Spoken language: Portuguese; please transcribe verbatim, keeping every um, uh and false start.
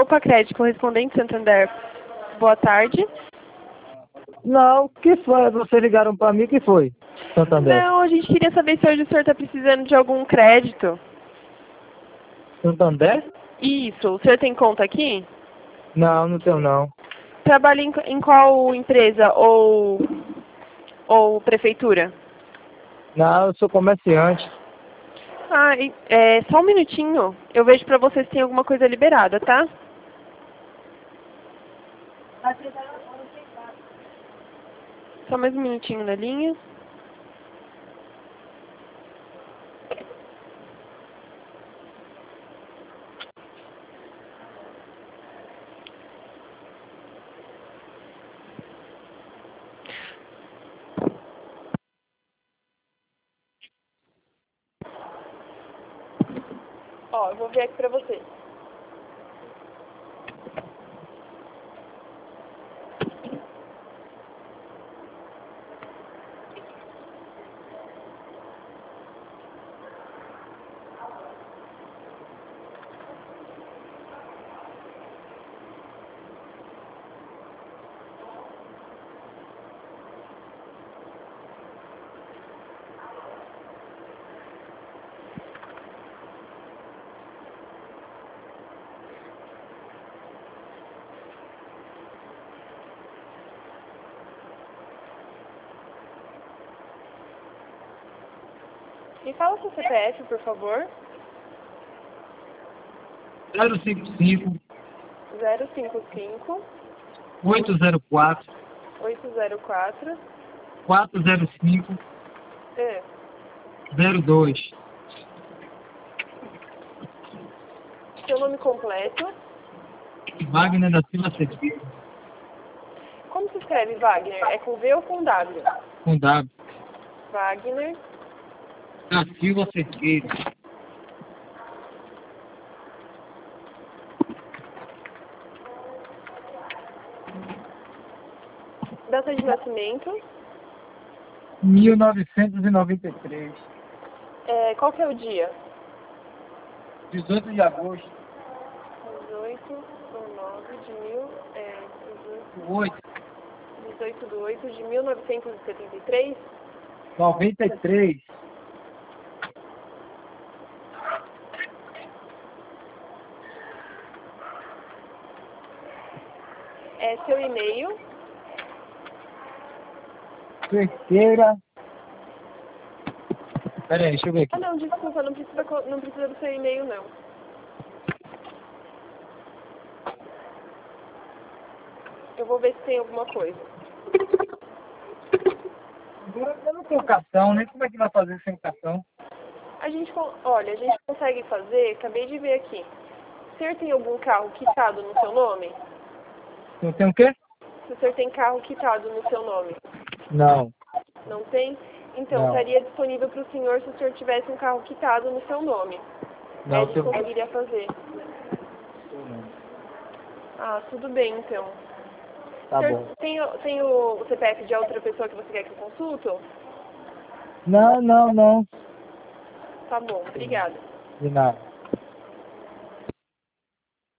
Opa Crédito, correspondente Santander. Boa tarde. Não, o que foi? Vocês ligaram para mim, o que foi? Santander. Não, a gente queria saber se hoje o senhor está precisando de algum crédito. Santander? Isso, o senhor tem conta aqui? Não, não tenho não. Trabalha em, em qual empresa ou, ou prefeitura? Não, eu sou comerciante. Ah, e- é, só um minutinho. Eu vejo pra você se tem alguma coisa liberada, tá? Só mais um minutinho na linha. Ó, eu vou ver aqui pra você. Me fala seu C P F, por favor. zero cinco cinco, zero cinco cinco, oito zero quatro, oito zero quatro. quatro zero cinco, É. zero dois. Seu nome completo. Wagner da Silva Cerqueira. Como se escreve Wagner? É com V ou com W? Com W. Wagner. Da Silva Cerqueira. Data de nascimento. mil novecentos e noventa e três. É, qual que é o dia? dezoito de agosto. dezoito do nove de mil... É, dezoito, oito. dezoito de oito de mil novecentos e setenta e três. noventa e três. É seu e-mail. Cerqueira. Pera aí, deixa eu ver aqui. Ah, não, desculpa, não precisa, co- não precisa do seu e-mail, não. Eu vou ver se tem alguma coisa. Agora eu não tenho cartão, né? Como é que vai fazer sem cartão? A gente, con- olha, a gente consegue fazer, acabei de ver aqui. O senhor tem algum carro quitado no seu nome? Não tem o quê? Se o senhor tem carro quitado no seu nome? Não. Não tem? Então, Não. estaria disponível para o senhor se o senhor tivesse um carro quitado no seu nome. Não, Aí a gente tem... conseguiria fazer. Ah, tudo bem, então. Tá O senhor bom. tem, o- tem o C P F de outra pessoa que você quer que eu consulto? Não, não, não. Tá bom, obrigada. De nada.